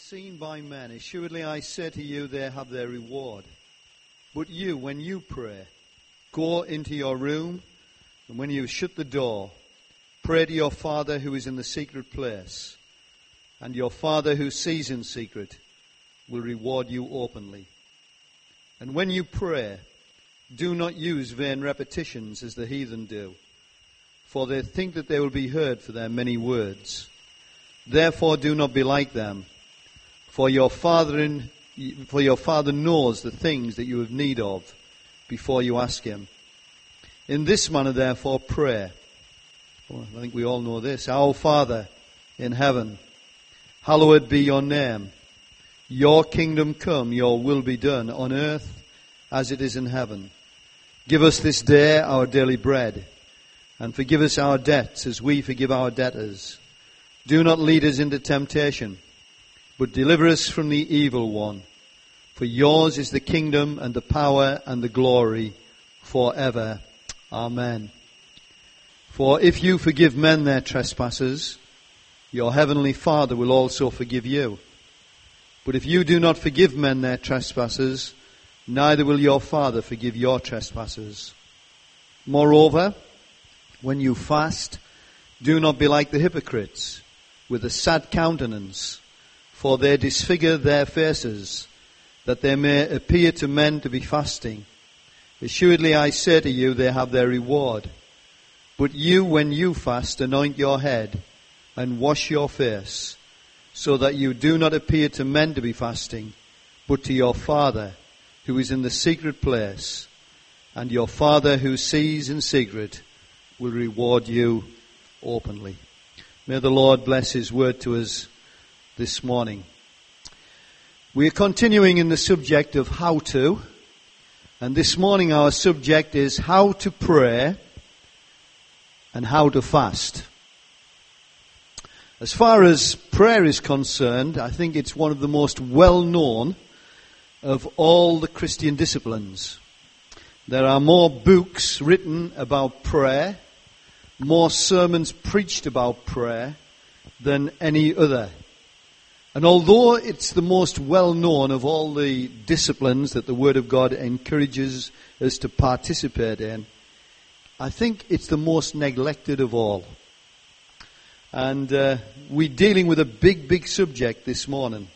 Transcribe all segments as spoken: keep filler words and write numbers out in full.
seen by men. Assuredly I say to you, they have their reward. But you, when you pray, go into your room, and when you shut the door, pray to your Father who is in the secret place, and your Father who sees in secret will reward you openly. And when you pray, do not use vain repetitions as the heathen do, for they think that they will be heard for their many words. Therefore do not be like them, for your Father in, for your Father knows the things that you have need of before you ask him. In this manner therefore pray. Oh, I think we all know this. Our Father in heaven, hallowed be your name. Your kingdom come, your will be done on earth as it is in heaven. Give us this day our daily bread, and forgive us our debts as we forgive our debtors. Do not lead us into temptation, but deliver us from the evil one. For yours is the kingdom and the power and the glory forever. Amen. For if you forgive men their trespasses, your heavenly Father will also forgive you. But if you do not forgive men their trespasses, neither will your Father forgive your trespasses. Moreover, when you fast, do not be like the hypocrites, with a sad countenance, for they disfigure their faces, that they may appear to men to be fasting. Assuredly I say to you, they have their reward. But you, when you fast, anoint your head, and wash your face, so that you do not appear to men to be fasting, but to your Father who is in the secret place, and your Father who sees in secret will reward you openly. May the Lord bless his word to us this morning. We are continuing in the subject of how to, and this morning our subject is how to pray and how to fast. As far as prayer is concerned, I think it's one of the most well-known of all the Christian disciplines. There are more books written about prayer, more sermons preached about prayer than any other. And although it's the most well-known of all the disciplines that the Word of God encourages us to participate in, I think it's the most neglected of all. And uh, we're dealing with a big, big subject this morning.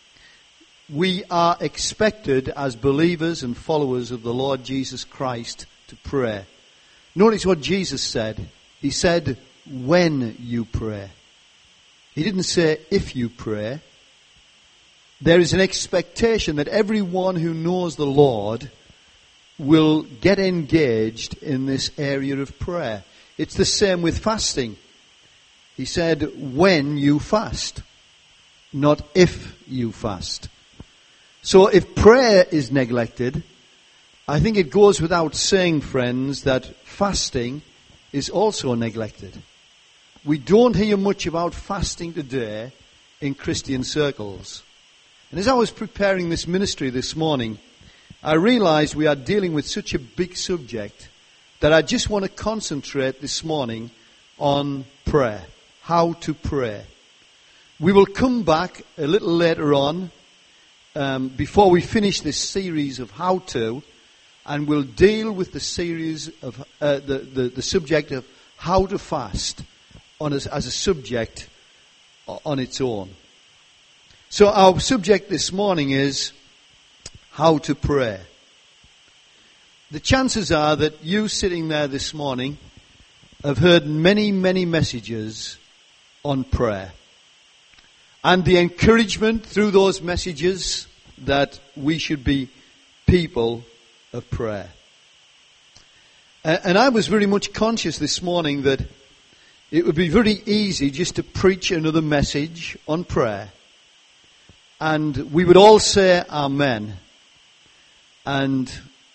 We are expected as believers and followers of the Lord Jesus Christ to pray. Notice what Jesus said. He said, when you pray. He didn't say if you pray. There is an expectation that everyone who knows the Lord will get engaged in this area of prayer. It's the same with fasting. He said, when you fast, not if you fast. So if prayer is neglected, I think it goes without saying, friends, that fasting is also neglected. We don't hear much about fasting today in Christian circles. And as I was preparing this ministry this morning, I realized we are dealing with such a big subject that I just want to concentrate this morning on prayer. How to pray. We will come back a little later on, um, before we finish this series of how to, and we'll deal with the series of uh, the, the the subject of how to fast on as, as a subject on its own. So our subject this morning is how to pray. The chances are that you sitting there this morning have heard many, many messages on prayer. And the encouragement through those messages that we should be people of prayer. And I was very much conscious this morning that it would be very easy just to preach another message on prayer. And we would all say amen and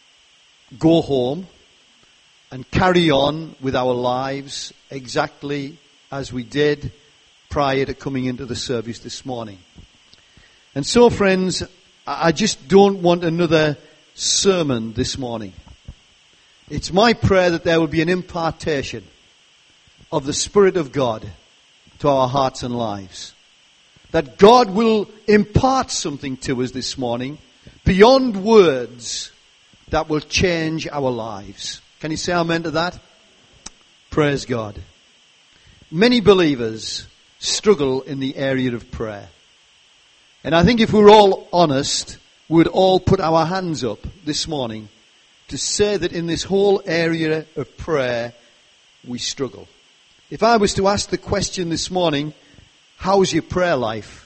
go home and carry on with our lives exactly as we did prior to coming into the service this morning. And so, friends, I just don't want another sermon this morning. It's my prayer that there will be an impartation of the Spirit of God to our hearts and lives. that God will impart something to us this morning beyond words that will change our lives. Can you say amen to that? Praise God. Many believers struggle in the area of prayer. And I think if we're all honest, we would all put our hands up this morning to say that in this whole area of prayer, we struggle. If I was to ask the question this morning, how's your prayer life?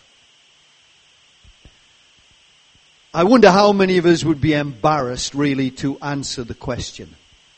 I wonder how many of us would be embarrassed really to answer the question.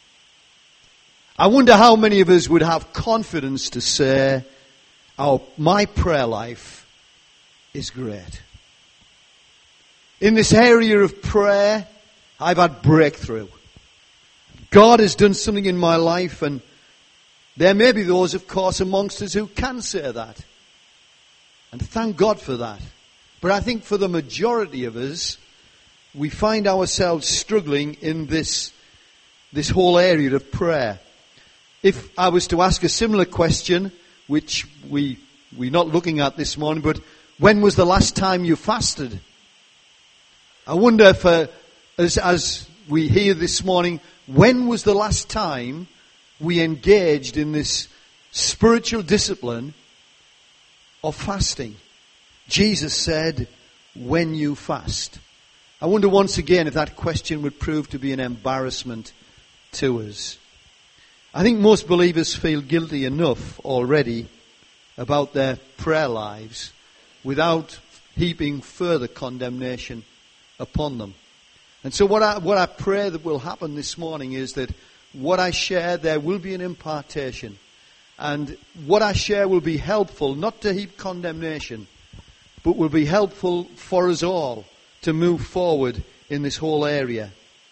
I wonder how many of us would have confidence to say, oh, my prayer life is great. In this area of prayer, I've had breakthrough. God has done something in my life, and there may be those, of course, amongst us who can say that. And thank God for that. But I think for the majority of us, we find ourselves struggling in this, this whole area of prayer. If I was to ask a similar question, which we, we're not looking at this morning, but when was the last time you fasted? I wonder if, uh, as, as we hear this morning, when was the last time we engaged in this spiritual discipline of fasting? Jesus said, when you fast. I wonder once again if that question would prove to be an embarrassment to us. I think most believers feel guilty enough already about their prayer lives without heaping further condemnation upon them. And so what I, what I pray that will happen this morning is that what I share, there will be an impartation. And what I share will be helpful, not to heap condemnation, but will be helpful for us all to move forward in this whole area.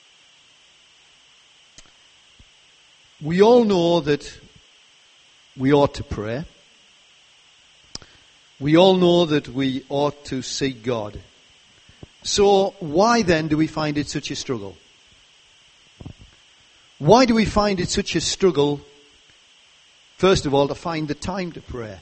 We all know that we ought to pray. We all know that we ought to seek God. So why then do we find it such a struggle? Why do we find it such a struggle, first of all, to find the time to pray?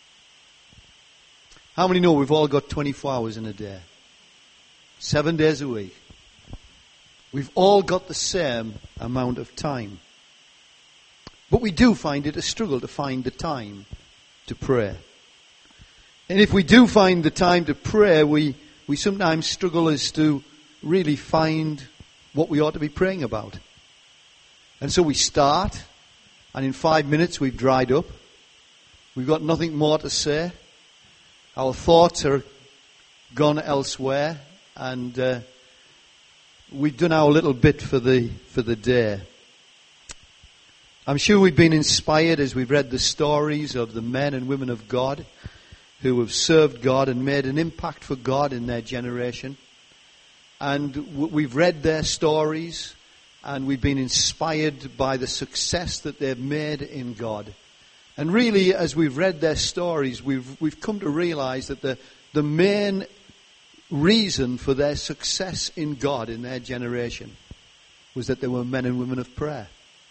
How many know we've all got twenty-four hours in a day? Seven days a week. We've all got the same amount of time. But we do find it a struggle to find the time to pray. And if we do find the time to pray, we, we sometimes struggle as to really find what we ought to be praying about. And so we start, and in five minutes we've dried up. We've got nothing more to say. Our thoughts are gone elsewhere, and uh, we've done our little bit for the for the day. I'm sure we've been inspired as we've read the stories of the men and women of God who have served God and made an impact for God in their generation. And we've read their stories, and we've been inspired by the success that they've made in God. And really, as we've read their stories, we've we've come to realize that the, the main reason for their success in God in their generation was that they were men and women of prayer.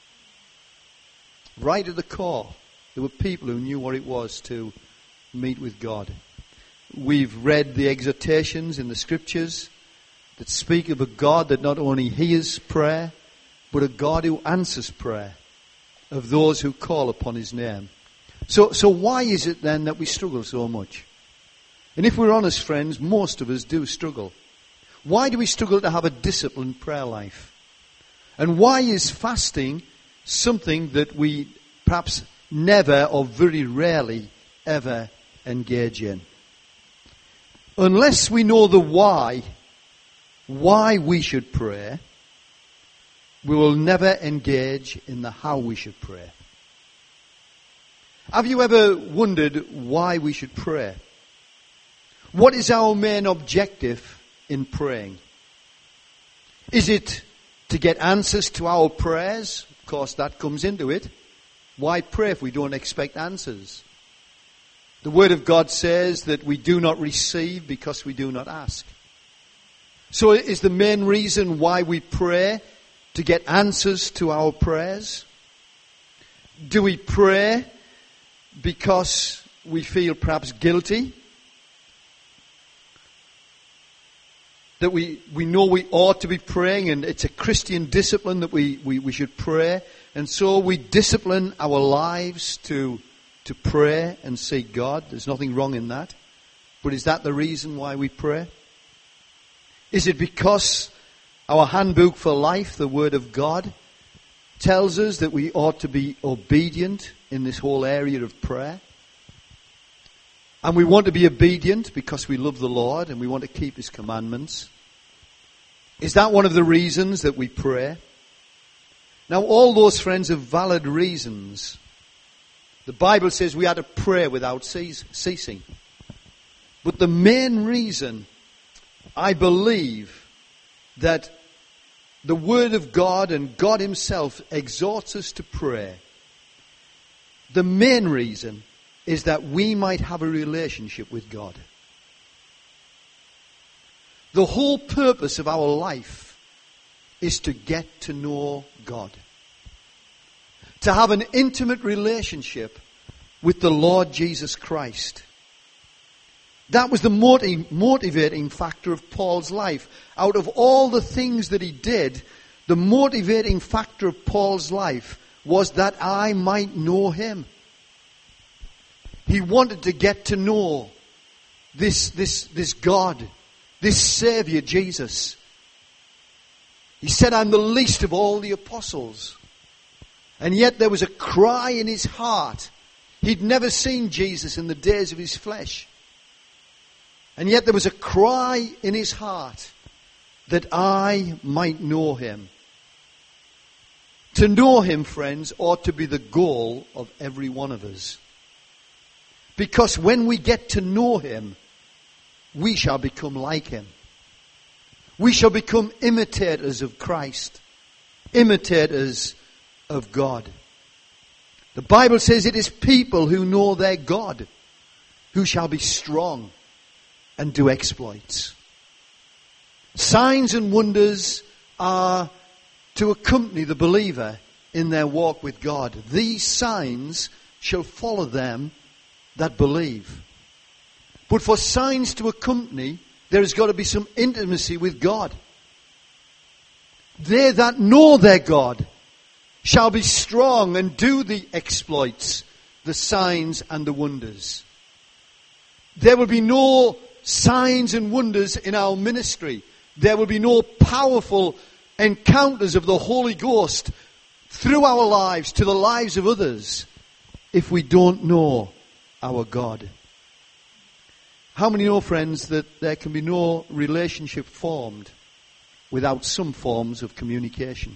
Right at the core, there were people who knew what it was to meet with God. We've read the exhortations in the scriptures that speak of a God that not only hears prayer, but a God who answers prayer of those who call upon his name. So, so why is it then that we struggle so much? And if we're honest, friends, most of us do struggle. Why do we struggle to have a disciplined prayer life? And why is fasting something that we perhaps never or very rarely ever engage in? Unless we know the why, why we should pray, we will never engage in the how we should pray. Have you ever wondered why we should pray? What is our main objective in praying? Is it to get answers to our prayers? Of course, that comes into it. Why pray if we don't expect answers? The Word of God says that we do not receive because we do not ask. So is the main reason why we pray to get answers to our prayers? Do we pray because we feel perhaps guilty that we, we know we ought to be praying, and it's a Christian discipline that we, we, we should pray. And so we discipline our lives to, to pray and seek God. There's nothing wrong in that. But is that the reason why we pray? Is it because our handbook for life, the Word of God, tells us that we ought to be obedient in this whole area of prayer? And we want to be obedient because we love the Lord and we want to keep His commandments. Is that one of the reasons that we pray? Now, all those, friends, are valid reasons. The Bible says we are to pray without ceasing. But the main reason, I believe, that the Word of God and God Himself exhorts us to pray, the main reason is that we might have a relationship with God. The whole purpose of our life is to get to know God. To have an intimate relationship with the Lord Jesus Christ. That was the motiv- motivating factor of Paul's life. Out of all the things that he did, the motivating factor of Paul's life was that I might know Him. He wanted to get to know this, this, this God, this Savior, Jesus. He said, I'm the least of all the apostles. And yet there was a cry in his heart. He'd never seen Jesus in the days of his flesh. And yet there was a cry in his heart that I might know Him. To know Him, friends, ought to be the goal of every one of us. Because when we get to know Him, we shall become like Him. We shall become imitators of Christ. Imitators of God. The Bible says it is people who know their God who shall be strong and do exploits. Signs and wonders are to accompany the believer in their walk with God. These signs shall follow them that believe. But for signs to accompany, there has got to be some intimacy with God. They that know their God shall be strong and do the exploits, the signs and the wonders. There will be no signs and wonders in our ministry. There will be no powerful encounters of the Holy Ghost through our lives to the lives of others if we don't know our God. How many know, friends, that there can be no relationship formed without some forms of communication?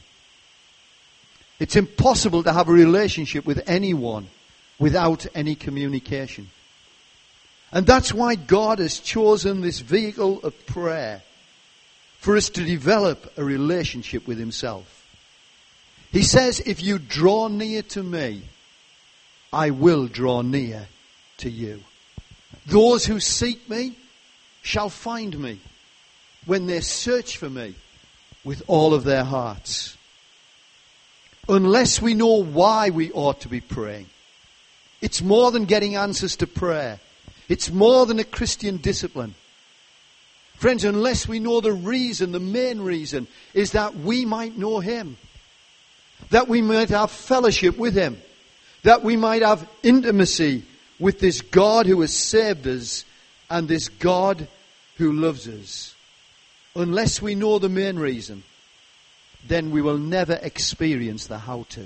It's impossible to have a relationship with anyone without any communication. And that's why God has chosen this vehicle of prayer for us to develop a relationship with Himself. He says, if you draw near to me, I will draw near to you. Those who seek me shall find me when they search for me with all of their hearts. Unless we know why we ought to be praying. It's more than getting answers to prayer. It's more than a Christian discipline. Friends, unless we know the reason, the main reason, is that we might know Him. That we might have fellowship with Him. That we might have intimacy with this God who has saved us and this God who loves us. Unless we know the main reason, then we will never experience the how-to.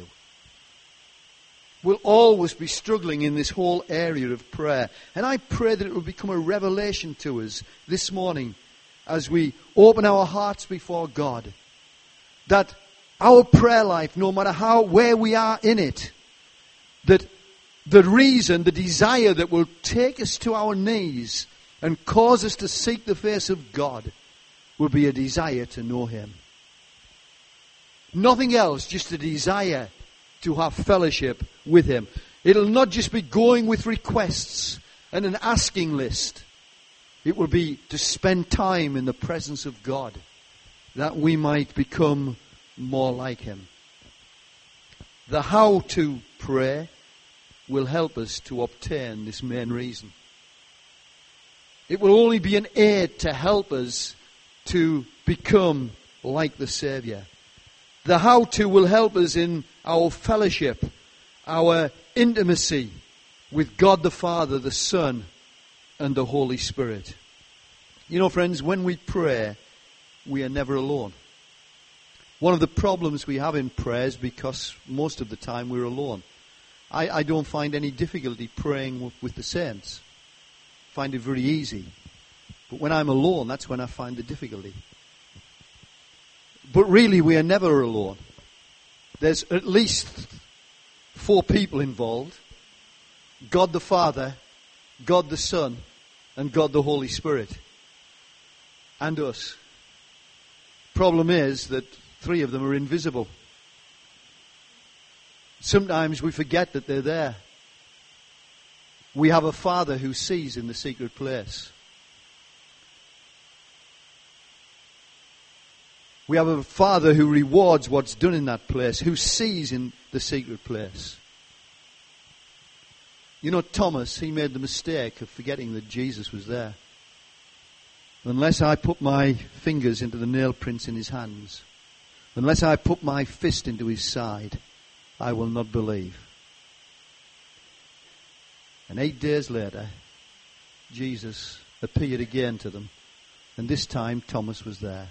We'll always be struggling in this whole area of prayer. And I pray that it will become a revelation to us this morning as we open our hearts before God. That our prayer life, no matter how, where we are in it, that the reason, the desire that will take us to our knees and cause us to seek the face of God will be a desire to know Him. Nothing else, just a desire to have fellowship with Him. It'll not just be going with requests and an asking list. It will be to spend time in the presence of God that we might become more like Him. The how to pray will help us to obtain this main reason. It will only be an aid to help us to become like the Savior. The how-to will help us in our fellowship, our intimacy with God the Father, the Son, and the Holy Spirit. You know, friends, when we pray, we are never alone. One of the problems we have in prayer is because most of the time we're alone. I, I don't find any difficulty praying with, with the saints. I find it very easy. But when I'm alone, that's when I find the difficulty. But really, we are never alone. There's at least four people involved. God the Father, God the Son, and God the Holy Spirit. And us. Problem is that three of them are invisible. Sometimes we forget that they're there. We have a Father who sees in the secret place. We have a Father who rewards what's done in that place, who sees in the secret place. You know, Thomas, he made the mistake of forgetting that Jesus was there. Unless I put my fingers into the nail prints in his hands, unless I put my fist into his side, I will not believe. And eight days later, Jesus appeared again to them. And this time, Thomas was there.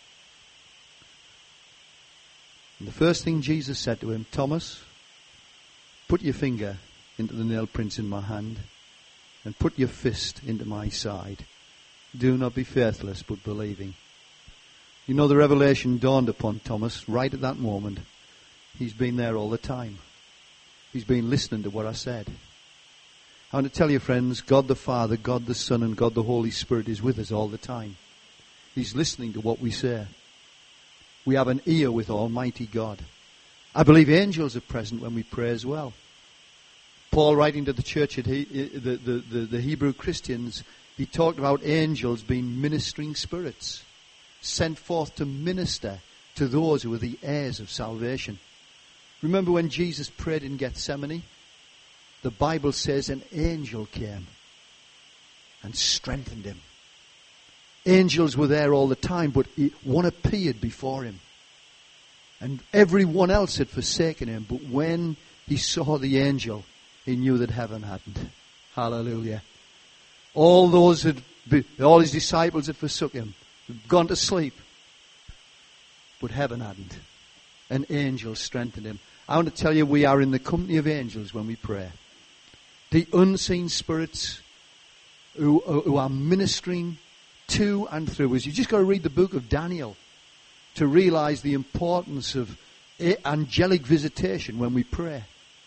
And the first thing Jesus said to him, Thomas, put your finger into the nail prints in my hand and put your fist into my side. Do not be faithless, but believing. You know, the revelation dawned upon Thomas right at that moment. He's been there all the time. He's been listening to what I said. I want to tell you, friends, God the Father, God the Son, and God the Holy Spirit is with us all the time. He's listening to what we say. We have an ear with Almighty God. I believe angels are present when we pray as well. Paul, writing to the church, at he, the, the, the, the Hebrew Christians, he talked about angels being ministering spirits, sent forth to minister to those who are the heirs of salvation. Remember when Jesus prayed in Gethsemane? The Bible says an angel came and strengthened him. Angels were there all the time, but one appeared before him. And everyone else had forsaken him. But when he saw the angel, he knew that heaven hadn't. Hallelujah. All those had, all his disciples had forsook him, had gone to sleep. But heaven hadn't. An angel strengthened him. I want to tell you, we are in the company of angels when we pray. The unseen spirits who, who are ministering to and through us. You've just got to read the book of Daniel to realize the importance of angelic visitation when we pray.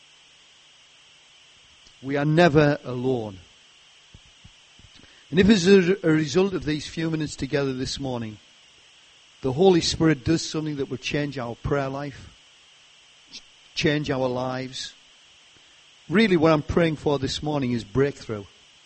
We are never alone. And if as a result of these few minutes together this morning, the Holy Spirit does something that will change our prayer life, change our lives, really what I'm praying for this morning is breakthrough.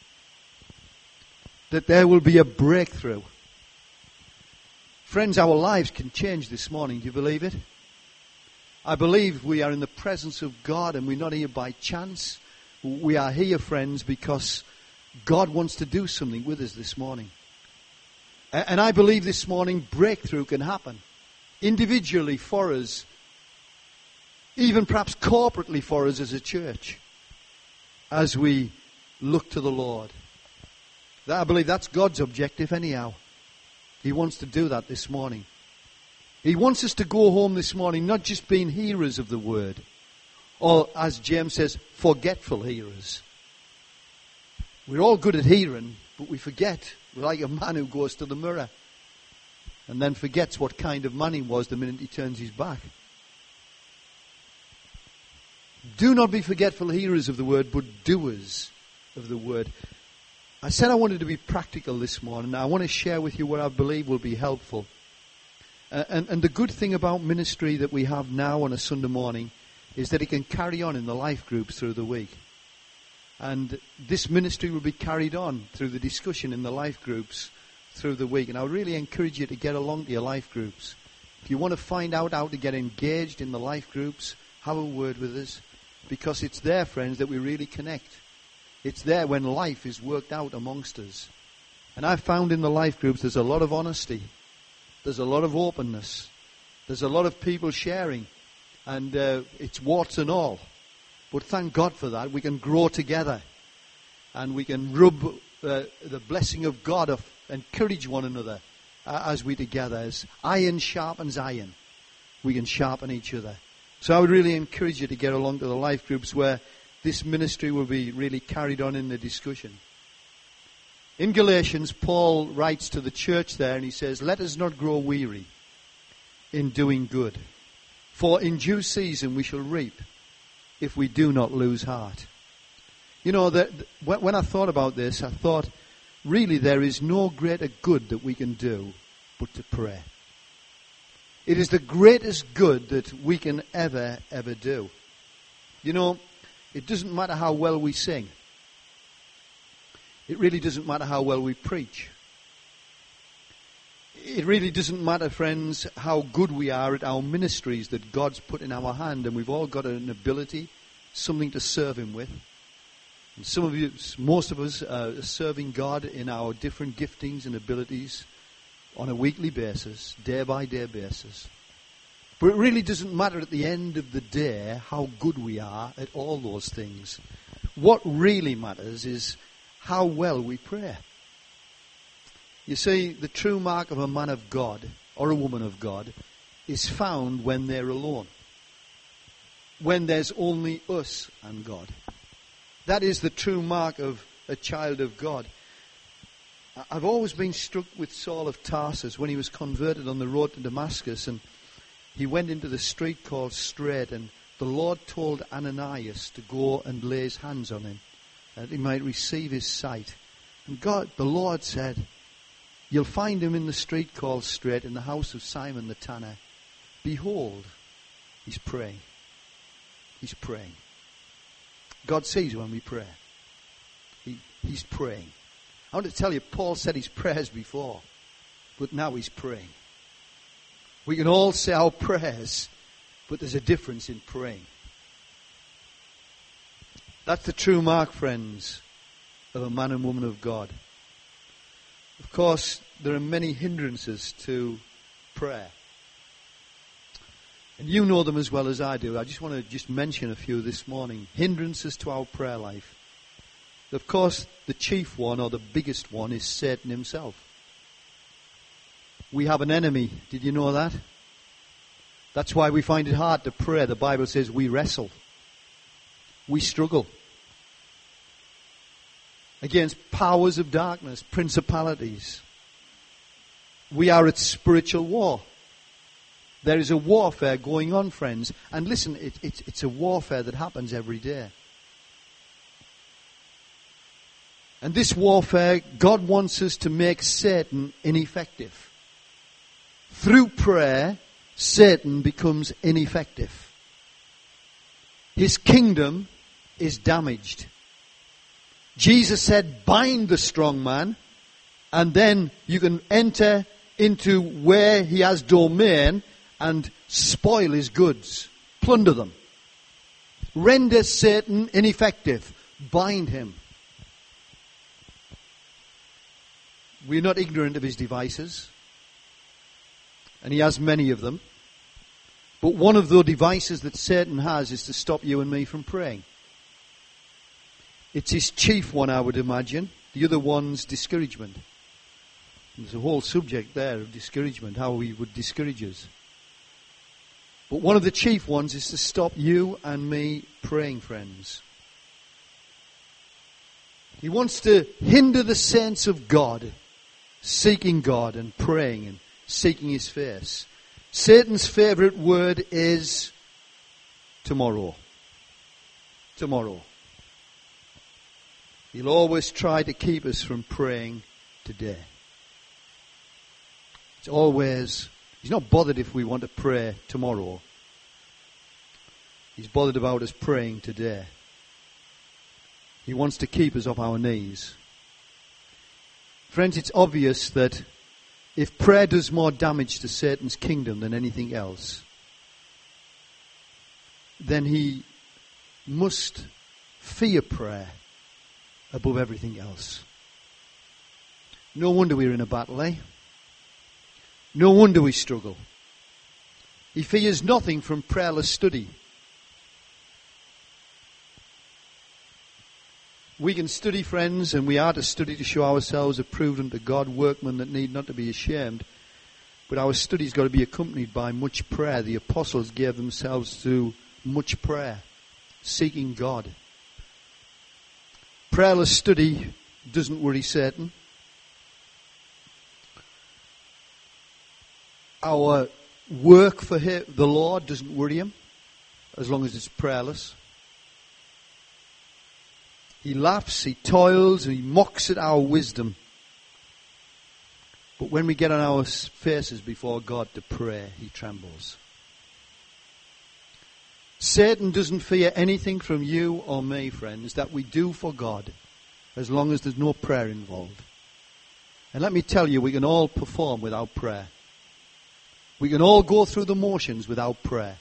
That there will be a breakthrough. Friends, our lives can change this morning. Do you believe it? I believe we are in the presence of God and we're not here by chance. We are here, friends, because God wants to do something with us this morning. And I believe this morning breakthrough can happen. Individually for us. Even perhaps corporately for us as a church. As we look to the Lord. I believe that's God's objective anyhow. He wants to do that this morning. He wants us to go home this morning not just being hearers of the word. Or, as James says, forgetful hearers. We're all good at hearing, but we forget. We're like a man who goes to the mirror and then forgets what kind of man he was the minute he turns his back. Do not be forgetful hearers of the word, but doers of the word. I said I wanted to be practical this morning. I want to share with you what I believe will be helpful. Uh, and, and the good thing about ministry that we have now on a Sunday morning is that it can carry on in the life groups through the week. And this ministry will be carried on through the discussion in the life groups through the week. And I really encourage you to get along to your life groups. If you want to find out how to get engaged in the life groups, have a word with us. Because it's there, friends, that we really connect. It's there when life is worked out amongst us. And I've found in the life groups there's a lot of honesty. There's a lot of openness. There's a lot of people sharing. And uh, it's warts and all. But thank God for that. We can grow together. And we can rub uh, the blessing of God, of encourage one another uh, as we together. As iron sharpens iron, we can sharpen each other. So I would really encourage you to get along to the life groups where this ministry will be really carried on in the discussion. In Galatians, Paul writes to the church there and he says, let us not grow weary in doing good. For in due season we shall reap if we do not lose heart. You know, that when I thought about this, I thought, really there is no greater good that we can do but to pray. It is the greatest good that we can ever, ever do. You know, it doesn't matter how well we sing. It really doesn't matter how well we preach. It really doesn't matter, friends, how good we are at our ministries that God's put in our hand, and we've all got an ability, something to serve Him with. And some of you, most of us are serving God in our different giftings and abilities on a weekly basis, day by day basis. But it really doesn't matter at the end of the day how good we are at all those things. What really matters is how well we pray. You see, the true mark of a man of God or a woman of God is found when they're alone. When there's only us and God. That is the true mark of a child of God. I've always been struck with Saul of Tarsus when he was converted on the road to Damascus, and he went into the street called Straight, and the Lord told Ananias to go and lay his hands on him, that he might receive his sight. And God, the Lord said, you'll find him in the street called Straight, in the house of Simon the tanner. Behold, he's praying. He's praying. God sees when we pray. He, he's praying. I want to tell you, Paul said his prayers before, but now he's praying. We can all say our prayers, but there's a difference in praying. That's the true mark, friends, of a man and woman of God. Of course, there are many hindrances to prayer. And you know them as well as I do. I just want to just mention a few this morning. Hindrances to our prayer life. Of course, the chief one, or the biggest one, is Satan himself. We have an enemy. Did you know that? That's why we find it hard to pray. The Bible says we wrestle. We struggle against powers of darkness, principalities. We are at spiritual war. There is a warfare going on, friends. And listen, it, it, it's a warfare that happens every day. And this warfare, God wants us to make Satan ineffective. Through prayer, Satan becomes ineffective. His kingdom is damaged. Jesus said, bind the strong man, and then you can enter into where he has domain and spoil his goods, plunder them. Render Satan ineffective. Bind him. We're not ignorant of his devices, and he has many of them. But one of the devices that Satan has is to stop you and me from praying. It's his chief one, I would imagine. The other one's discouragement. There's a whole subject there of discouragement, how he would discourage us. But one of the chief ones is to stop you and me praying, friends. He wants to hinder the saints of God seeking God and praying and seeking His face. Satan's favorite word is tomorrow. Tomorrow. He'll always try to keep us from praying today. It's always, he's not bothered if we want to pray tomorrow. He's bothered about us praying today. He wants to keep us off our knees. Friends, it's obvious that if prayer does more damage to Satan's kingdom than anything else, then he must fear prayer above everything else. No wonder we're in a battle, eh? No wonder we struggle. He fears nothing from prayerless study. We can study, friends, and we are to study to show ourselves approved unto God, workmen that need not to be ashamed. But our study's got to be accompanied by much prayer. The apostles gave themselves to much prayer, seeking God. Prayerless study doesn't worry Satan. Our work for him, the Lord doesn't worry him, as long as it's prayerless. He laughs, he toils, he mocks at our wisdom. But when we get on our faces before God to pray, he trembles. Satan doesn't fear anything from you or me, friends, that we do for God, as long as there's no prayer involved. And let me tell you, we can all perform without prayer. We can all go through the motions without prayer.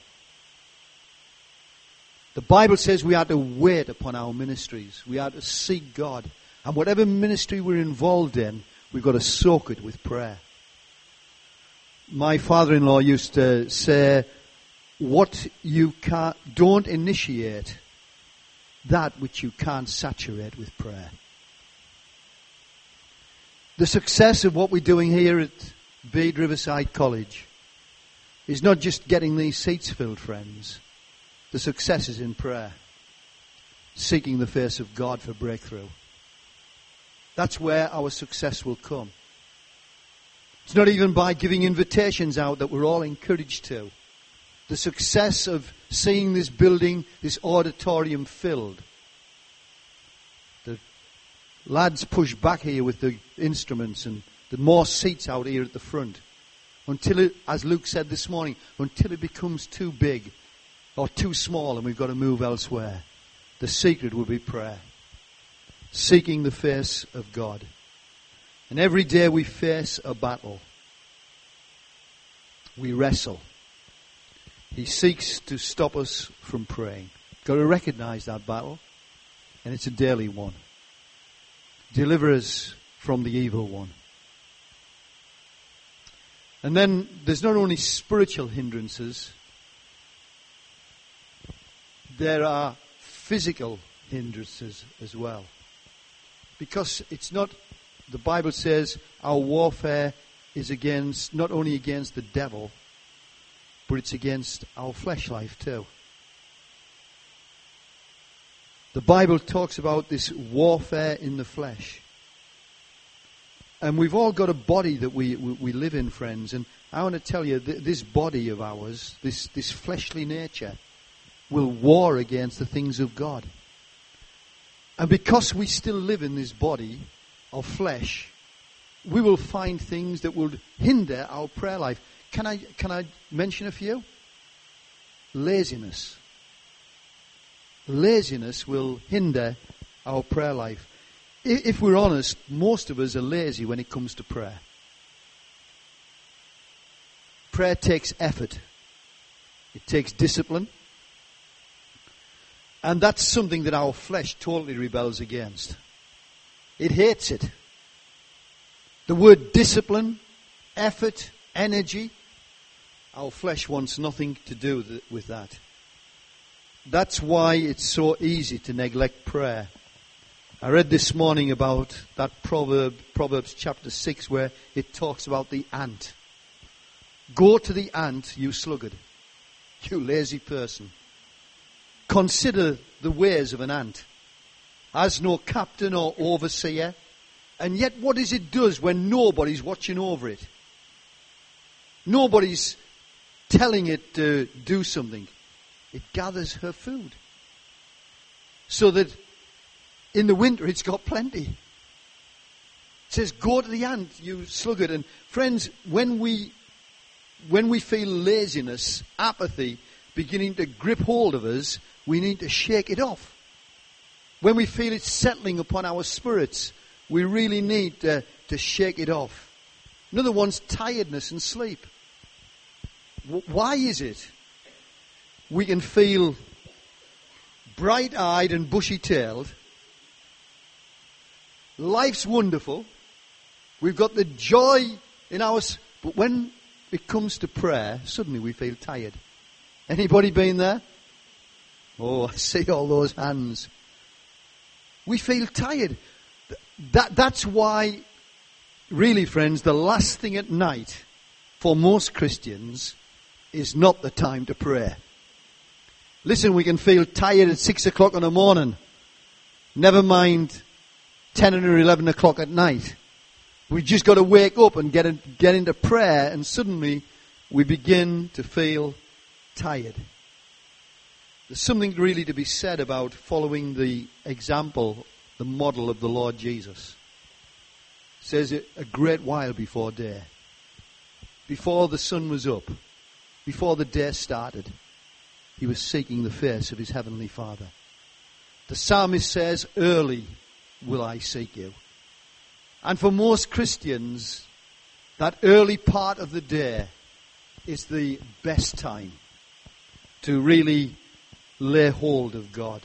The Bible says we are to wait upon our ministries. We are to seek God. And whatever ministry we're involved in, we've got to soak it with prayer. My father-in-law used to say, what you can't, don't initiate that which you can't saturate with prayer. The success of what we're doing here at Bede Riverside College is not just getting these seats filled, friends. The success is in prayer. Seeking the face of God for breakthrough. That's where our success will come. It's not even by giving invitations out that we're all encouraged to. The success of seeing this building, this auditorium filled. The lads push back here with the instruments and the more seats out here at the front. Until it, as Luke said this morning, until it becomes too big or too small and we've got to move elsewhere. The secret will be prayer. Seeking the face of God. And every day we face a battle. We wrestle. He seeks to stop us from praying. Got to recognize that battle. And it's a daily one. Deliver us from the evil one. And then there's not only spiritual hindrances, there are physical hindrances as well. Because it's not, the Bible says our warfare is against, not only against the devil, but it's against our flesh life too. The Bible talks about this warfare in the flesh. And we've all got a body that we, we, we live in, friends. And I want to tell you, th- this body of ours, this, this fleshly nature, will war against the things of God. And because we still live in this body of flesh, we will find things that will hinder our prayer life. Can I, can I mention a few? Laziness. Laziness will hinder our prayer life. If we're honest, most of us are lazy when it comes to prayer. Prayer takes effort. It takes discipline. And that's something that our flesh totally rebels against. It hates it. The word discipline, effort, energy, our flesh wants nothing to do with that. That's why it's so easy to neglect prayer. I read this morning about that proverb, Proverbs chapter six, where it talks about the ant. Go to the ant, you sluggard, you lazy person. Consider the ways of an ant. Has no captain or overseer. And yet what is it does when nobody's watching over it? Nobody's telling it to do something. It gathers her food. So that in the winter it's got plenty. It says, go to the ant, you sluggard. And friends, when we when we feel laziness, apathy beginning to grip hold of us, we need to shake it off. When we feel it settling upon our spirits, we really need to, to shake it off. Another one's tiredness and sleep. W- why is it we can feel bright-eyed and bushy-tailed? Life's wonderful. We've got the joy in our... But when it comes to prayer, suddenly we feel tired. Anybody been there? Oh, I see all those hands. We feel tired. That, that's why, really, friends, the last thing at night for most Christians is not the time to pray. Listen, we can feel tired at six o'clock in the morning. Never mind ten or eleven o'clock at night. We just got to wake up and get, in, get into prayer, and suddenly we begin to feel tired. There's something really to be said about following the example, the model of the Lord Jesus. It says it a great while before day. Before the sun was up, before the day started, he was seeking the face of his heavenly Father. The psalmist says, early will I seek you. And for most Christians, that early part of the day is the best time to really lay hold of God.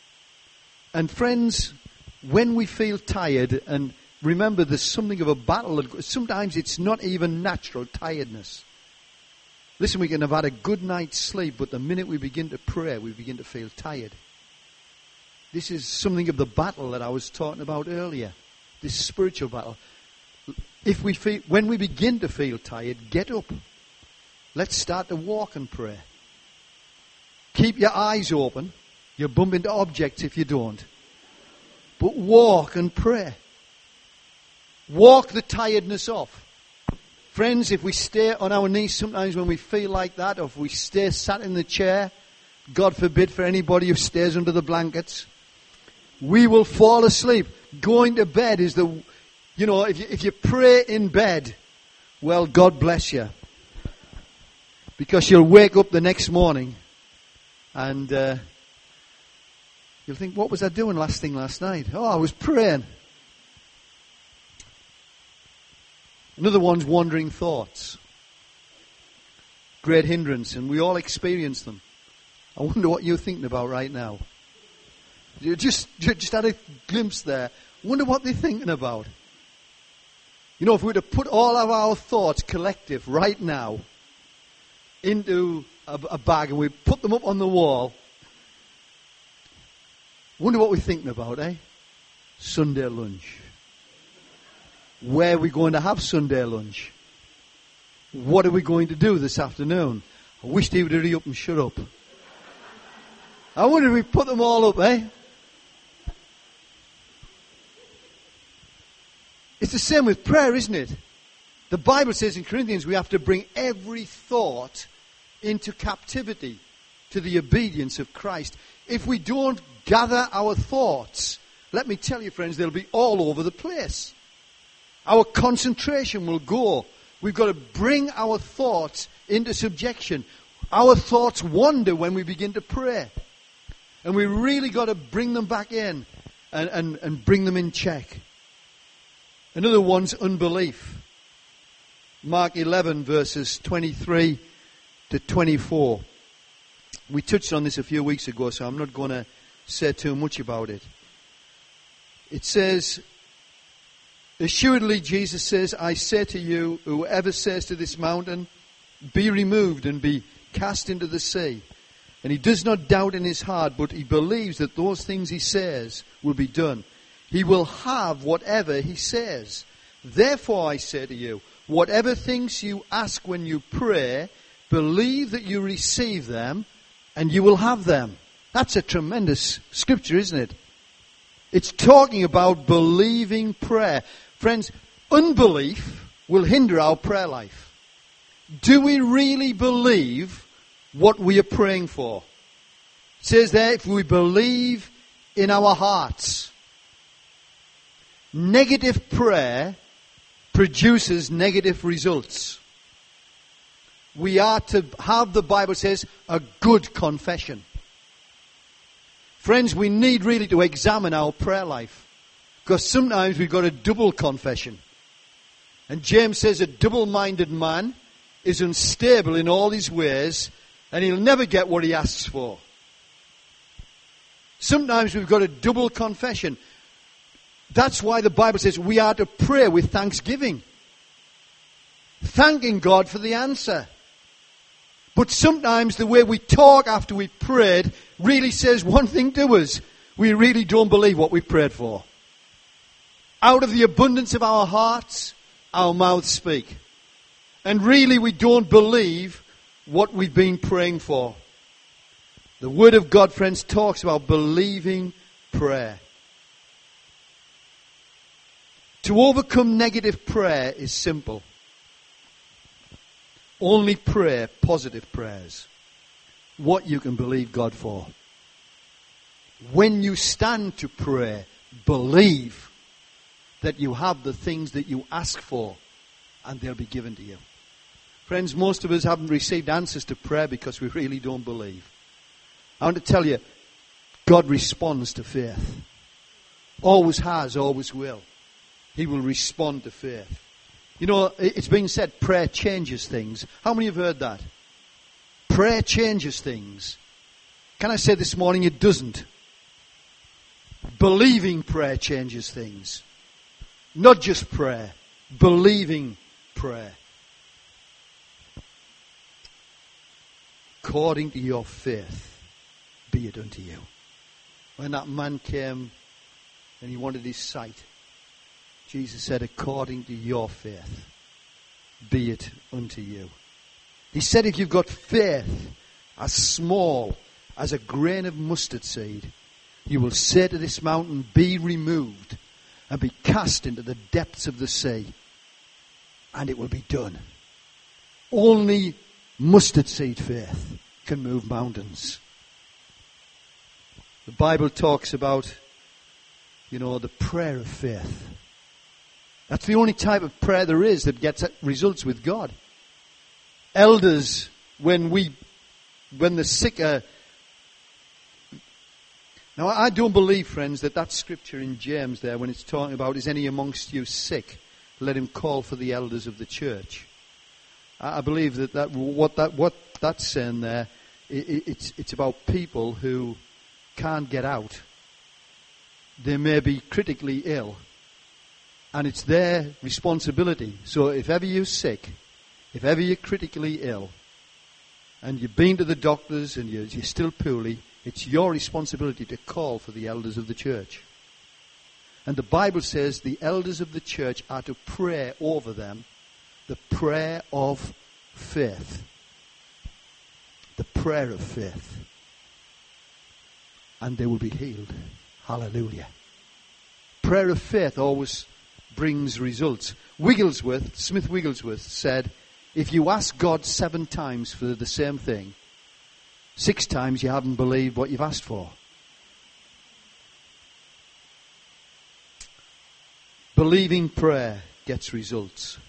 And friends, when we feel tired, and remember there's something of a battle, sometimes it's not even natural tiredness. Listen, we can have had a good night's sleep, but the minute we begin to pray, we begin to feel tired. This is something of the battle that I was talking about earlier. This spiritual battle. If we feel, when we begin to feel tired, get up. Let's start to walk and pray. Keep your eyes open. You'll bump into objects if you don't. But walk and pray. Walk the tiredness off. Friends, if we stay on our knees sometimes when we feel like that, or if we stay sat in the chair, God forbid for anybody who stays under the blankets, we will fall asleep. Going to bed is the, you know, if you, if you pray in bed, well, God bless you. Because you'll wake up the next morning and uh, you'll think, what was I doing last thing last night? Oh, I was praying. Another one's wandering thoughts. Great hindrance, and we all experience them. I wonder what you're thinking about right now. You just, you just had a glimpse there. Wonder what they're thinking about. You know, if we were to put all of our thoughts collective right now into a, a bag and we put them up on the wall, wonder what we're thinking about, eh? Sunday lunch. Where are we going to have Sunday lunch? What are we going to do this afternoon? I wish they would hurry up and shut up. I wonder if we put them all up, eh? It's the same with prayer, isn't it? The Bible says in Corinthians we have to bring every thought into captivity to the obedience of Christ. If we don't gather our thoughts, let me tell you, friends, they'll be all over the place. Our concentration will go. We've got to bring our thoughts into subjection. Our thoughts wander when we begin to pray. And we really got to bring them back in and, and, and bring them in check. Another one's unbelief. Mark eleven, verses twenty-three to twenty-four. We touched on this a few weeks ago, so I'm not going to say too much about it. It says, assuredly, Jesus says, I say to you, whoever says to this mountain, be removed and be cast into the sea, and he does not doubt in his heart, but he believes that those things he says will be done, he will have whatever he says. Therefore, I say to you, whatever things you ask when you pray, believe that you receive them, and you will have them. That's a tremendous scripture, isn't it? It's talking about believing prayer. Friends, unbelief will hinder our prayer life. Do we really believe what we are praying for? It says there, if we believe in our hearts. Negative prayer produces negative results. We are to have, the Bible says, a good confession. Friends, we need really to examine our prayer life. Because sometimes we've got a double confession. And James says a double-minded man is unstable in all his ways, and he'll never get what he asks for. Sometimes we've got a double confession. That's why the Bible says we are to pray with thanksgiving. thanking God for the answer. But sometimes the way we talk after we prayed really says one thing to us. We really don't believe what we prayed for. Out of the abundance of our hearts, our mouths speak. And really we don't believe what we've been praying for. The Word of God, friends, talks about believing prayer. To overcome negative prayer is simple. Only pray positive prayers. What you can believe God for. When you stand to pray, believe that you have the things that you ask for and they'll be given to you. Friends, most of us haven't received answers to prayer because we really don't believe. I want to tell you, God responds to faith. Always has, always will. He will respond to faith. You know, it's been said, prayer changes things. How many have heard that? Prayer changes things. Can I say this morning, it doesn't. Believing prayer changes things. Not just prayer. Believing prayer. According to your faith, be it unto you. When that man came and he wanted his sight, Jesus said, according to your faith, be it unto you. He said, if you've got faith as small as a grain of mustard seed, you will say to this mountain, be removed and be cast into the depths of the sea, and it will be done. Only mustard seed faith can move mountains. The Bible talks about, you know, the prayer of faith. That's the only type of prayer there is that gets results with God. Elders, when we, when the sick are... Now, I don't believe, friends, that that scripture in James there, when it's talking about, is any amongst you sick, let him call for the elders of the church. I believe that, that what that what that's saying there, it, it's it's about people who can't get out. They may be critically ill, and it's their responsibility. So if ever you're sick, if ever you're critically ill, and you've been to the doctors and you're, you're still poorly, it's your responsibility to call for the elders of the church. And the Bible says the elders of the church are to pray over them the prayer of faith. The prayer of faith. And they will be healed. Hallelujah. Prayer of faith always brings results. Wigglesworth, Smith Wigglesworth said, if you ask God seven times for the same thing, six times you haven't believed what you've asked for. Believing prayer gets results.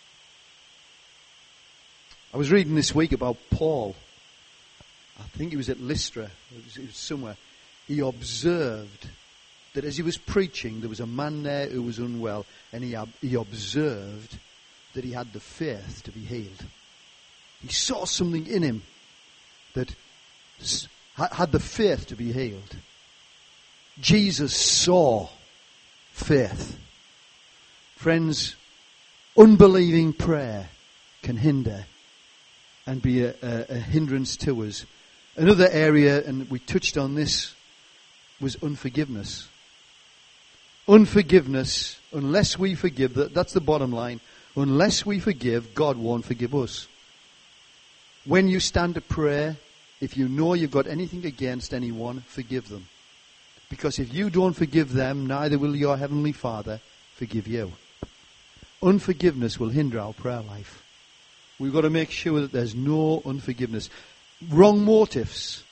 I was reading this week about Paul. I think he was at Lystra. It was, it was somewhere. He observed that as he was preaching, there was a man there who was unwell, and he, he observed that he had the faith to be healed. He saw something in him that had the faith to be healed. Jesus saw faith. Friends, unbelieving prayer can hinder and be a, a, a hindrance to us. Another area, and we touched on this, was unforgiveness. Unforgiveness, unless we forgive, that, that's the bottom line. Unless we forgive, God won't forgive us. When you stand to pray, if you know you've got anything against anyone, forgive them. Because if you don't forgive them, neither will your Heavenly Father forgive you. Unforgiveness will hinder our prayer life. We've got to make sure that there's no unforgiveness. Wrong motives.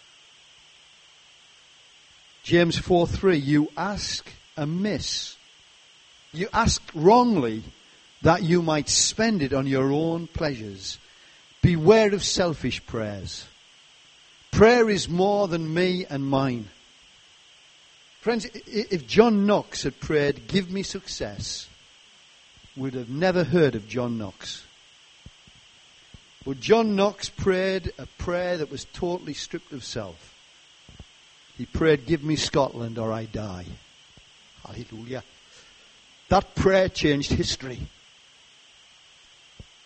James four three, you ask amiss. You ask wrongly that you might spend it on your own pleasures. Beware of selfish prayers. Prayer is more than me and mine. Friends, if John Knox had prayed, give me success, we'd have never heard of John Knox. But John Knox prayed a prayer that was totally stripped of self. He prayed, give me Scotland or I die. Hallelujah. That prayer changed history.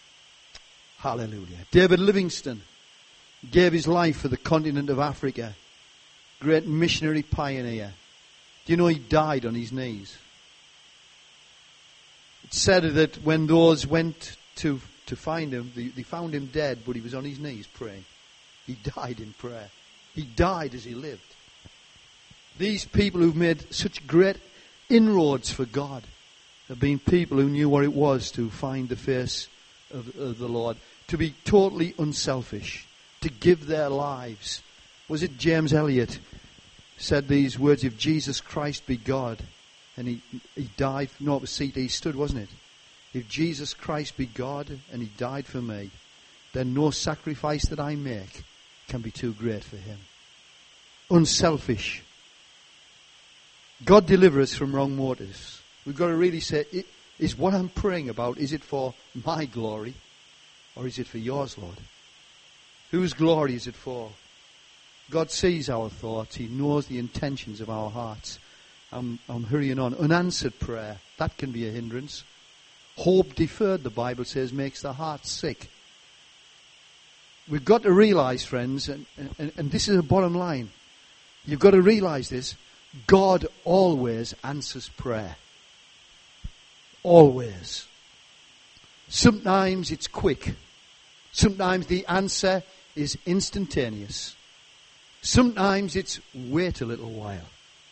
Hallelujah. David Livingstone gave his life for the continent of Africa. Great missionary pioneer. Do you know he died on his knees? It's said that when those went to, to find him, they, they found him dead, but he was on his knees praying. He died in prayer. He died as he lived. These people who've made such great inroads for God have been people who knew what it was to find the face of, of the Lord, to be totally unselfish, to give their lives. Was it James Eliot said these words, if Jesus Christ be God, and he, he died, no, it was C D stood, wasn't it? If Jesus Christ be God and he died for me, then no sacrifice that I make can be too great for him. Unselfish. God deliver us from wrong motives. We've got to really say, is what I'm praying about, is it for my glory or is it for yours, Lord? Whose glory is it for? God sees our thoughts. He knows the intentions of our hearts. I'm, I'm hurrying on. Unanswered prayer, that can be a hindrance. Hope deferred, the Bible says, makes the heart sick. We've got to realize, friends, and, and, and this is the bottom line. You've got to realize this. God always answers prayer. Always. Sometimes it's quick. Sometimes the answer is instantaneous. Sometimes it's wait a little while.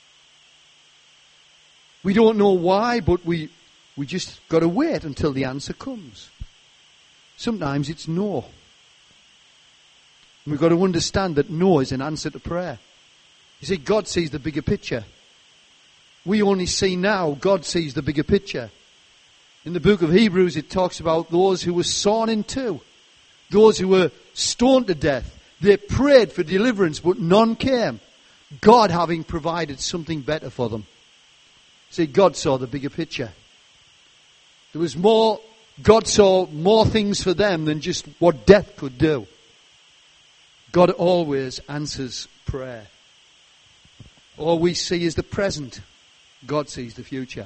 We don't know why, but we, we just got to wait until the answer comes. Sometimes it's no. We've got to understand that no is an answer to prayer. You see, God sees the bigger picture. We only see now. God sees the bigger picture. In the book of Hebrews, it talks about those who were sawn in two. Those who were stoned to death. They prayed for deliverance, but none came. God having provided something better for them. See, God saw the bigger picture. There was more, God saw more things for them than just what death could do. God always answers prayer. All we see is the present. God sees the future.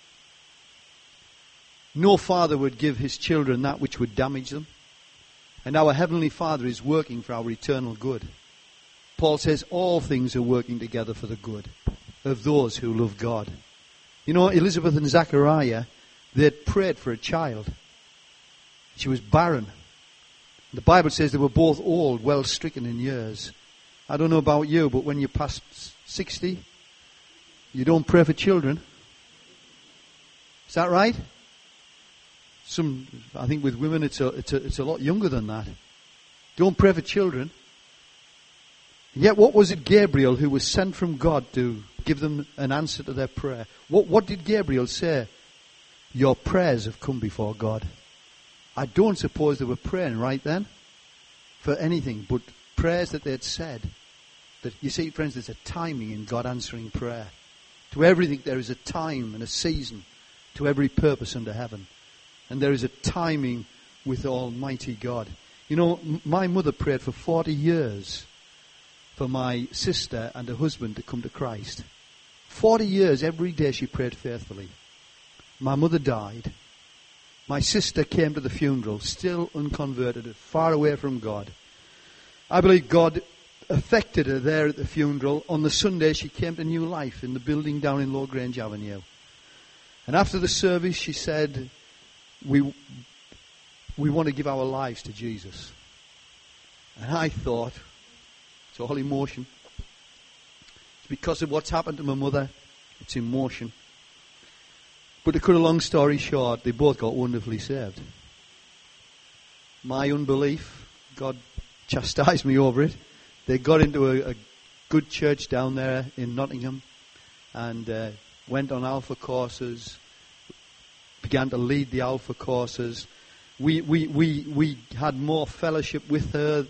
No father would give his children that which would damage them. And our Heavenly Father is working for our eternal good. Paul says all things are working together for the good of those who love God. You know, Elizabeth and Zachariah, they had prayed for a child. She was barren. The Bible says they were both old, well stricken in years. I don't know about you, but when you're past sixty, you don't pray for children. Is that right? Some, I think with women it's a, it's a, it's a lot younger than that. Don't pray for children. And yet what was it Gabriel who was sent from God to give them an answer to their prayer? What, what did Gabriel say? Your prayers have come before God. I don't suppose they were praying right then for anything but prayers that they had said. That, you see, friends, there's a timing in God answering prayer. To everything there is a time and a season. To every purpose under heaven. And there is a timing with Almighty God. You know, m- my mother prayed for forty years for my sister and her husband to come to Christ. forty years, every day she prayed faithfully. My mother died. My sister came to the funeral, still unconverted, far away from God. I believe God affected her there at the funeral. On the Sunday she came to new life in the building down in Low Grange Avenue. And after the service she said, we we want to give our lives to Jesus. And I thought, it's all emotion. It's because of what's happened to my mother. It's emotion. But to cut a long story short, they both got wonderfully saved. My unbelief, God chastised me over it. They got into a, a good church down there in Nottingham and uh, went on Alpha courses, began to lead the Alpha courses. We, we, we, we had more fellowship with her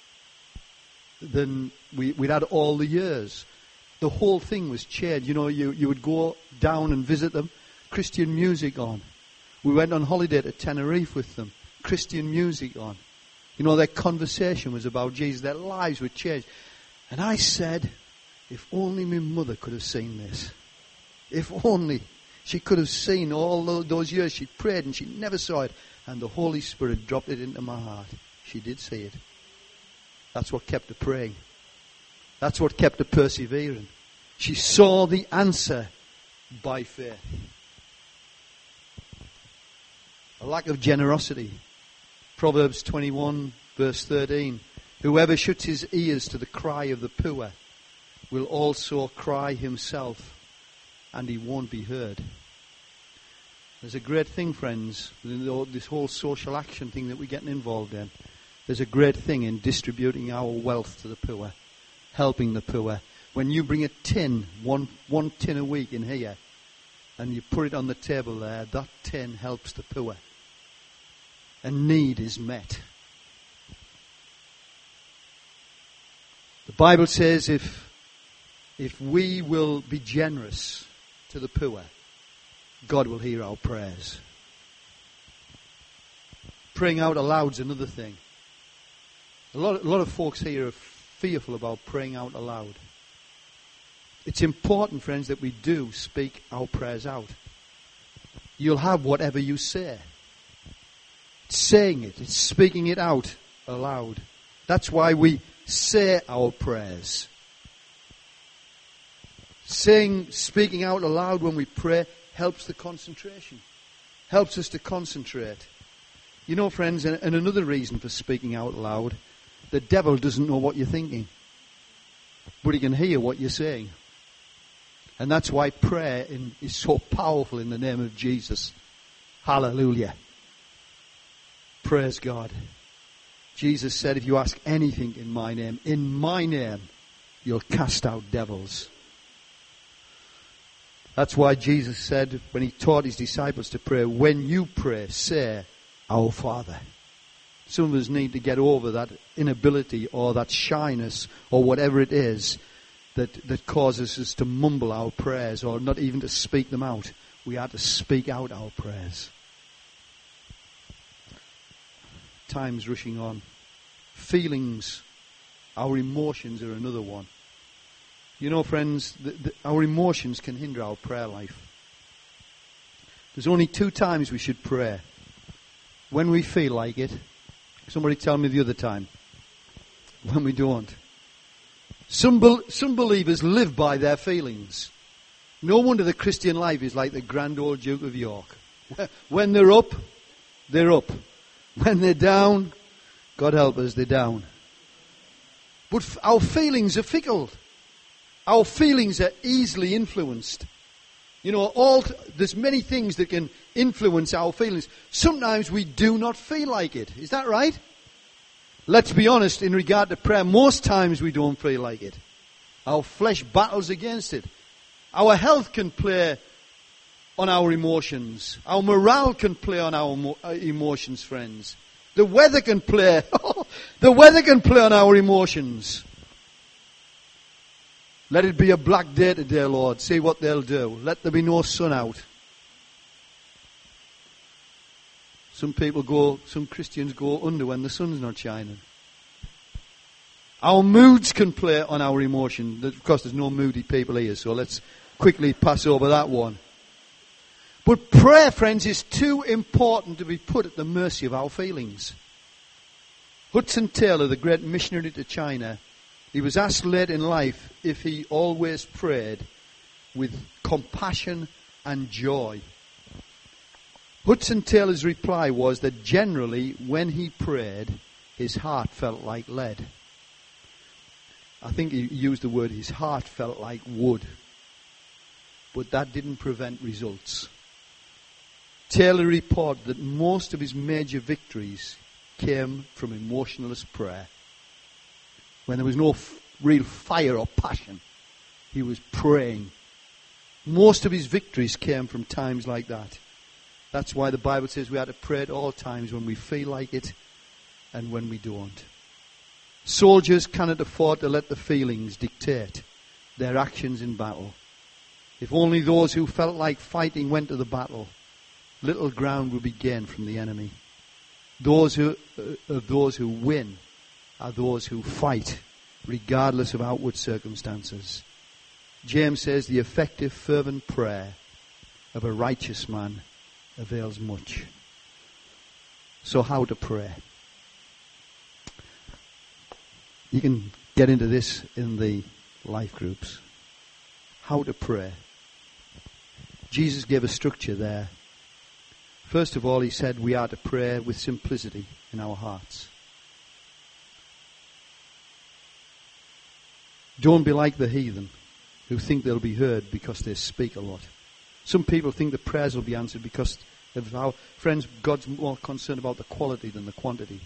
than we, we'd had all the years. The whole thing was changed. You know, you, you would go down and visit them, Christian music on. We went on holiday to Tenerife with them, Christian music on. You know, their conversation was about Jesus. Their lives were changed. And I said, if only my mother could have seen this. If only she could have seen all those years she prayed and she never saw it. and the Holy Spirit dropped it into my heart. She did say it. That's what kept her praying. That's what kept her persevering. She saw the answer by faith. A lack of generosity. Proverbs twenty-one, verse thirteen. Whoever shuts his ears to the cry of the poor will also cry himself, and he won't be heard. There's a great thing, friends, this whole social action thing that we're getting involved in. There's a great thing in distributing our wealth to the poor, helping the poor. When you bring a tin, one, one tin a week in here, and you put it on the table there, that tin helps the poor. A need is met. The Bible says if, if we will be generous to the poor, God will hear our prayers. Praying out aloud is another thing. A lot, a lot of folks here are fearful about praying out aloud. It's important, friends, that we do speak our prayers out. You'll have whatever you say. It's saying it. It's speaking it out aloud. That's why we say our prayers. Saying, speaking out aloud when we pray helps the concentration. Helps us to concentrate. You know, friends, and, and another reason for speaking out loud, the devil doesn't know what you're thinking, but he can hear what you're saying. And that's why prayer in, is so powerful in the name of Jesus. Hallelujah. Praise God. Jesus said, if you ask anything in my name, in my name, you'll cast out devils. That's why Jesus said, when he taught his disciples to pray, when you pray, say, our Father. Some of us need to get over that inability or that shyness or whatever it is that, that causes us to mumble our prayers or not even to speak them out. We are to speak out our prayers. Time's rushing on. Feelings, our emotions are another one. You know, friends, the, the, our emotions can hinder our prayer life. There's only two times we should pray. When we feel like it. Somebody tell me the other time. When we don't. Some, be, some believers live by their feelings. No wonder the Christian life is like the Grand Old Duke of York. When they're up, they're up. When they're down, God help us, they're down. But f- our feelings are fickle. Our feelings are easily influenced. You know, all t- there's many things that can influence our feelings. Sometimes we do not feel like it. Is that right? Let's be honest, in regard to prayer, most times we don't feel like it. Our flesh battles against it. Our health can play on our emotions. Our morale can play on our emo- emotions, friends. The weather can play. The weather can play on our emotions. Let it be a black day today, Lord. See what they'll do. Let there be no sun out. Some people go, some Christians go under when the sun's not shining. Our moods can play on our emotion. Of course, there's no moody people here, so let's quickly pass over that one. But prayer, friends, is too important to be put at the mercy of our feelings. Hudson Taylor, the great missionary to China, he was asked late in life if he always prayed with compassion and joy. Hudson Taylor's reply was that generally when he prayed, his heart felt like lead. I think he used the word, his heart felt like wood. But that didn't prevent results. Taylor reported that most of his major victories came from emotionless prayer. When there was no f- real fire or passion, he was praying. Most of his victories came from times like that. That's why the Bible says we have to pray at all times, when we feel like it and when we don't. Soldiers cannot afford to let the feelings dictate their actions in battle. If only those who felt like fighting went to the battle, little ground will be gained from the enemy. Those who, uh, of those who win are those who fight, regardless of outward circumstances. James says the effective, fervent prayer of a righteous man avails much. So how to pray? You can get into this in the life groups. How to pray. Jesus gave a structure there. First of all, he said we are to pray with simplicity in our hearts. Don't be like the heathen who think they'll be heard because they speak a lot. Some people think the prayers will be answered because of our friends, God's more concerned about the quality than the quantity.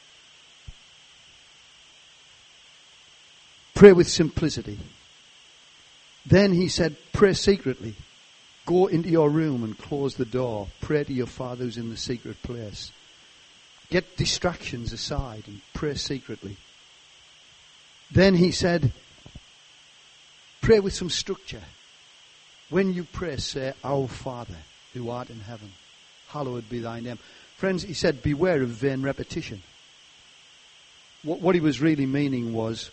Pray with simplicity. Then he said, pray secretly. Go into your room and close the door. Pray to your Father who's in the secret place. Get distractions aside and pray secretly. Then he said, pray with some structure. When you pray, say, Our Father who art in heaven, hallowed be thy name. Friends, he said, beware of vain repetition. What, what he was really meaning was,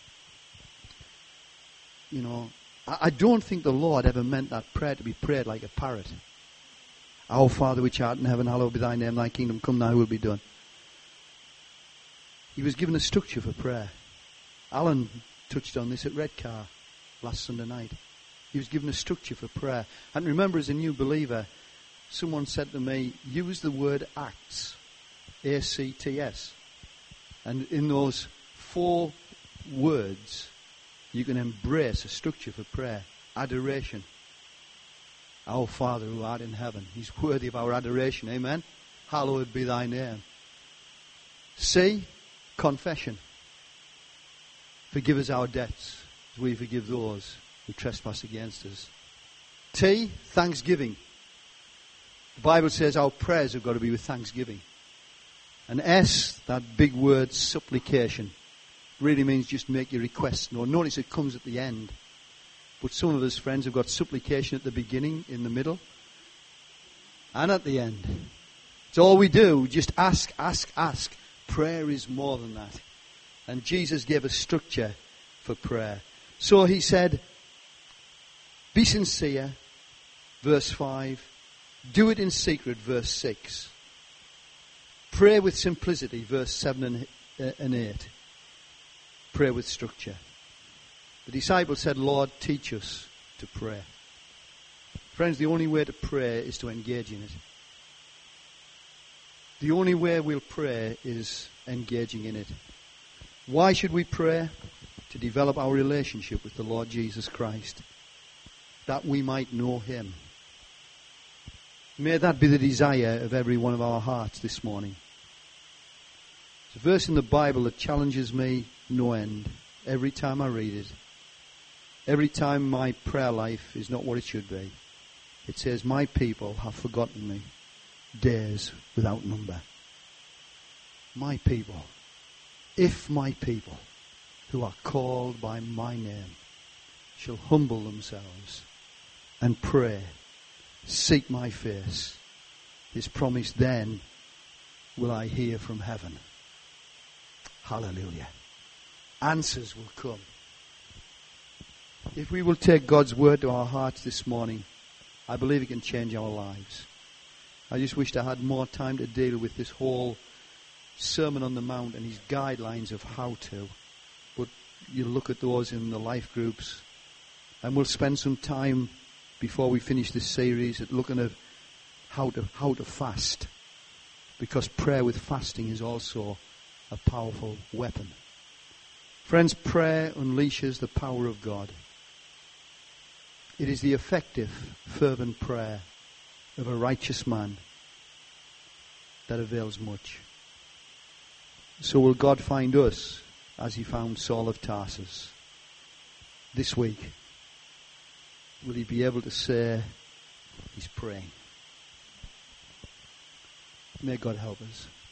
you know, I, I don't think the Lord ever meant that prayer to be prayed like a parrot. Our Father which art in heaven, hallowed be thy name, thy kingdom come, thy will be done. He was given a structure for prayer. Alan touched on this at Redcar last Sunday night. He was given a structure for prayer. And remember, as a new believer, someone said to me, use the word acts. A C T S. And in those four words, you can embrace a structure for prayer. Adoration. Our Father who art in heaven. He's worthy of our adoration. Amen. Hallowed be thy name. C, confession. Forgive us our debts as we forgive those who trespass against us. T, thanksgiving. The Bible says our prayers have got to be with thanksgiving. And S, that big word, supplication, really means just make your requests known. Notice it comes at the end. But some of us, friends, have got supplication at the beginning, in the middle, and at the end. It's all we do. Just ask, ask, ask. Prayer is more than that. And Jesus gave a structure for prayer. So he said, be sincere, verse five. Do it in secret, verse six. Pray with simplicity, verse seven and eight. Pray with structure. The disciples said, Lord, teach us to pray. Friends, the only way to pray is to engage in it. The only way we'll pray is engaging in it. Why should we pray? To develop our relationship with the Lord Jesus Christ, that we might know him. May that be the desire of every one of our hearts this morning. There's a verse in the Bible that challenges me no end every time I read it. Every time my prayer life is not what it should be. It says, my people have forgotten me days without number. My people, if my people who are called by my name shall humble themselves and pray, seek my face, his promise, then will I hear from heaven. Hallelujah. Answers will come. If we will take God's word to our hearts this morning, I believe it can change our lives. I just wished I had more time to deal with this whole Sermon on the Mount and his guidelines of how to. But you look at those in the life groups, and we'll spend some time before we finish this series at looking at how to how to fast, because prayer with fasting is also a powerful weapon. Friends, prayer unleashes the power of God. It is the effective, fervent prayer of a righteous man that avails much. So will God find us as he found Saul of Tarsus this week? Will he be able to say he's praying? May God help us.